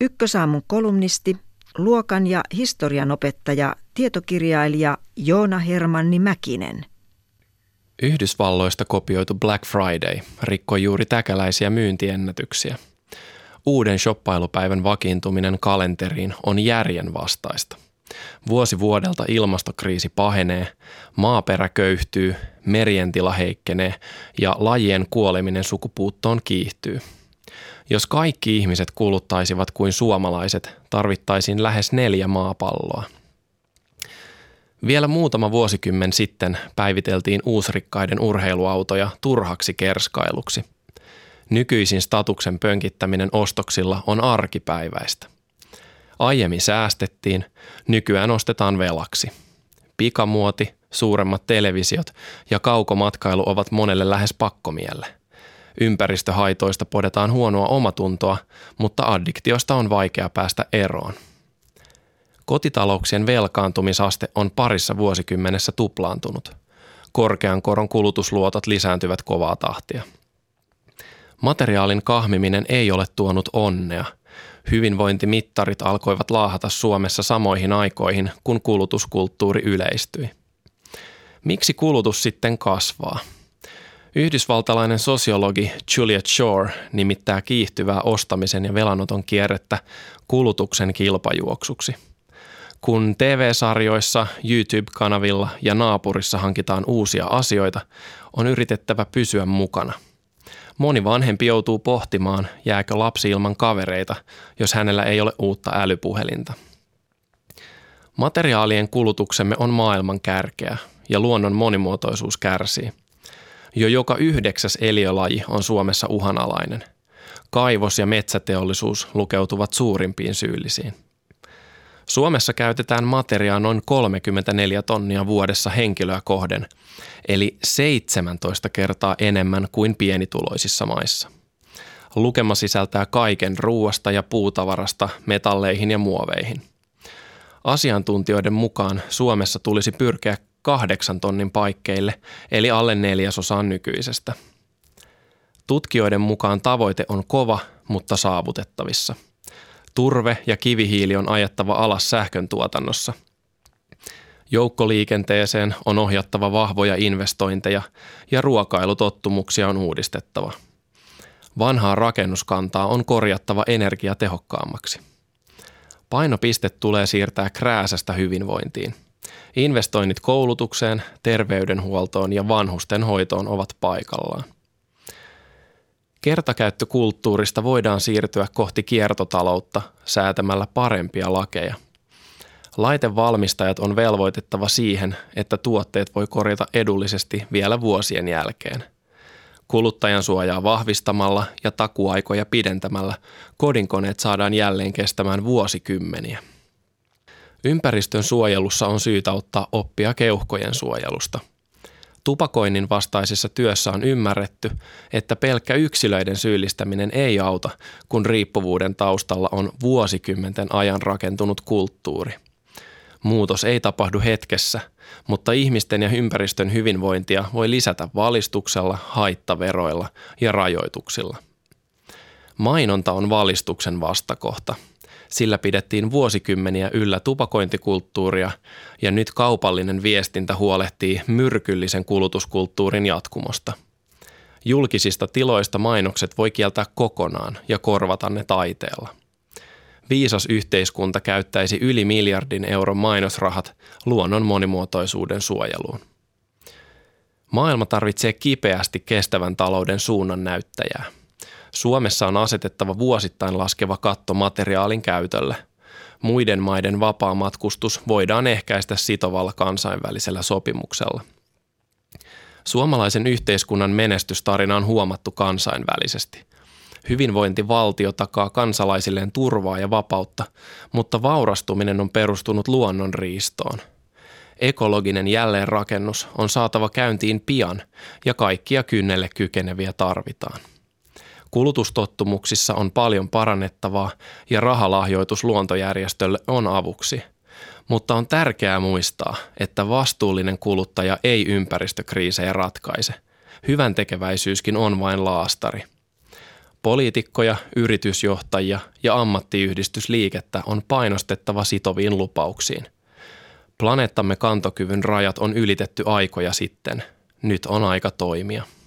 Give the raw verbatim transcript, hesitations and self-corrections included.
Ykkösaamun kolumnisti, luokan- ja historianopettaja, tietokirjailija Joona Hermanni Mäkinen. Yhdysvalloista kopioitu Black Friday rikkoi juuri täkäläisiä myyntiennätyksiä. Uuden shoppailupäivän vakiintuminen kalenteriin on järjen vastaista. Vuosi vuodelta ilmastokriisi pahenee, maaperä köyhtyy, merien tila heikkenee ja lajien kuoleminen sukupuuttoon kiihtyy. Jos kaikki ihmiset kuluttaisivat kuin suomalaiset, tarvittaisiin lähes neljä maapalloa. Vielä muutama vuosikymmen sitten päiviteltiin uusrikkaiden urheiluautoja turhaksi kerskailuksi. Nykyisin statuksen pönkittäminen ostoksilla on arkipäiväistä. Aiemmin säästettiin, nykyään ostetaan velaksi. Pikamuoti, suuremmat televisiot ja kaukomatkailu ovat monelle lähes pakkomielle. Ympäristöhaitoista podetaan huonoa omatuntoa, mutta addiktiosta on vaikea päästä eroon. Kotitalouksien velkaantumisaste on parissa vuosikymmenessä tuplaantunut. Korkean koron kulutusluotot lisääntyvät kovaa tahtia. Materiaalin kahmiminen ei ole tuonut onnea. Hyvinvointimittarit alkoivat laahata Suomessa samoihin aikoihin, kun kulutuskulttuuri yleistyi. Miksi kulutus sitten kasvaa? Yhdysvaltalainen sosiologi Juliet Shore nimittää kiihtyvää ostamisen ja velanoton kierrettä kulutuksen kilpajuoksuksi. Kun T V-sarjoissa, YouTube-kanavilla ja naapurissa hankitaan uusia asioita, on yritettävä pysyä mukana. Moni vanhempi joutuu pohtimaan, jääkö lapsi ilman kavereita, jos hänellä ei ole uutta älypuhelinta. Materiaalien kulutuksemme on maailman kärkeä ja luonnon monimuotoisuus kärsii. Jo joka yhdeksäs eliölaji on Suomessa uhanalainen. Kaivos- ja metsäteollisuus lukeutuvat suurimpiin syyllisiin. Suomessa käytetään materiaa noin kolmekymmentäneljä tonnia vuodessa henkilöä kohden, eli seitsemäntoista kertaa enemmän kuin pienituloisissa maissa. Lukema sisältää kaiken ruuasta ja puutavarasta metalleihin ja muoveihin. Asiantuntijoiden mukaan Suomessa tulisi pyrkiä kahdeksan tonnin paikkeille, eli alle neljäsosaan nykyisestä. Tutkijoiden mukaan tavoite on kova, mutta saavutettavissa. Turve ja kivihiili on ajettava alas sähkön tuotannossa. Joukkoliikenteeseen on ohjattava vahvoja investointeja ja ruokailutottumuksia on uudistettava. Vanhaa rakennuskantaa on korjattava energiatehokkaammaksi. Painopiste tulee siirtää krääsästä hyvinvointiin. Investoinnit koulutukseen, terveydenhuoltoon ja vanhusten hoitoon ovat paikallaan. Kertakäyttökulttuurista voidaan siirtyä kohti kiertotaloutta säätämällä parempia lakeja. Laitevalmistajat on velvoitettava siihen, että tuotteet voi korjata edullisesti vielä vuosien jälkeen. Kuluttajan suojaa vahvistamalla ja takuaikoja pidentämällä kodinkoneet saadaan jälleen kestämään vuosikymmeniä. Ympäristön suojelussa on syytä ottaa oppia keuhkojen suojelusta. Tupakoinnin vastaisessa työssä on ymmärretty, että pelkkä yksilöiden syyllistäminen ei auta, kun riippuvuuden taustalla on vuosikymmenten ajan rakentunut kulttuuri. Muutos ei tapahdu hetkessä, mutta ihmisten ja ympäristön hyvinvointia voi lisätä valistuksella, haittaveroilla ja rajoituksilla. Mainonta on valistuksen vastakohta. Sillä pidettiin vuosikymmeniä yllä tupakointikulttuuria ja nyt kaupallinen viestintä huolehtii myrkyllisen kulutuskulttuurin jatkumosta. Julkisista tiloista mainokset voi kieltää kokonaan ja korvata ne taiteella. Viisas yhteiskunta käyttäisi yli miljardin euron mainosrahat luonnon monimuotoisuuden suojeluun. Maailma tarvitsee kipeästi kestävän talouden suunnan näyttäjää. Suomessa on asetettava vuosittain laskeva katto materiaalin käytölle. Muiden maiden vapaa matkustus voidaan ehkäistä sitovalla kansainvälisellä sopimuksella. Suomalaisen yhteiskunnan menestystarina on huomattu kansainvälisesti. Hyvinvointivaltio takaa kansalaisilleen turvaa ja vapautta, mutta vaurastuminen on perustunut luonnon riistoon. Ekologinen jälleenrakennus on saatava käyntiin pian ja kaikkia kynnelle kykeneviä tarvitaan. Kulutustottumuksissa on paljon parannettavaa ja rahalahjoitus luontojärjestölle on avuksi. Mutta on tärkeää muistaa, että vastuullinen kuluttaja ei ympäristökriisejä ratkaise. Hyväntekeväisyyskin on vain laastari. Poliitikkoja, yritysjohtajia ja ammattiyhdistysliikettä on painostettava sitoviin lupauksiin. Planeettamme kantokyvyn rajat on ylitetty aikoja sitten. Nyt on aika toimia.